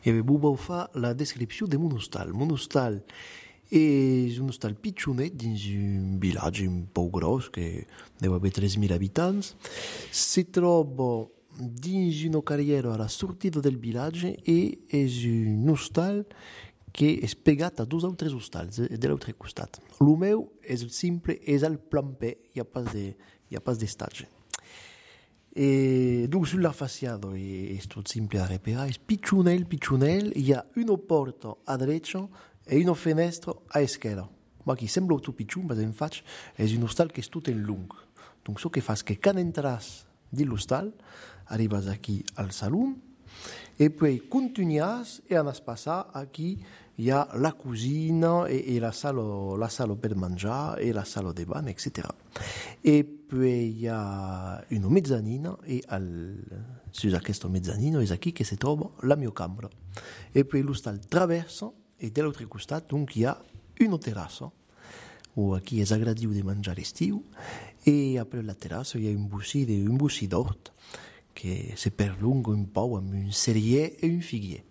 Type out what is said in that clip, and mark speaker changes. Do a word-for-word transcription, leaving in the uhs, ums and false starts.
Speaker 1: E vou fa la descripció de mon hostal. Mon hostal és un hostal pitjonet dins un vilatge un poc gros que deu haver tres mil habitants. Se troba dins una carriera a la sortida del vilatge e és un hostal que és pegat a dos altres hostals de l'altre costat. El meu és simple, és al plan P, hi ha pas de, hi ha pas d'estatge. Et donc sur la façade és tot simple a reparar, és pitjonel, pitjonel, hi ha una porta a dreta e una finestra a esquerra. Ma qui sembla tot pitjun, però en faig és un hostal que és tot en lung. Donc so que fas que quan entras dins l'hostal, arribas aquí al salon, e poi continuas e anas passar aquí hi ha la cuisine e, e la sala, la sala per mangiare e la sala de bagno, eccetera. E poi hi ha una mezzanina e al, su questa mezzanina és aquí que se troba la mia camera. E poi l'hostal traversa e dall'altre costat donc hi ha una terrassa o aquí és agradiu de menjar l'estiu e après la terrassa hi ha un bocí, un bocí d'hort que se perllonga un peu amb un cerier e un figuier.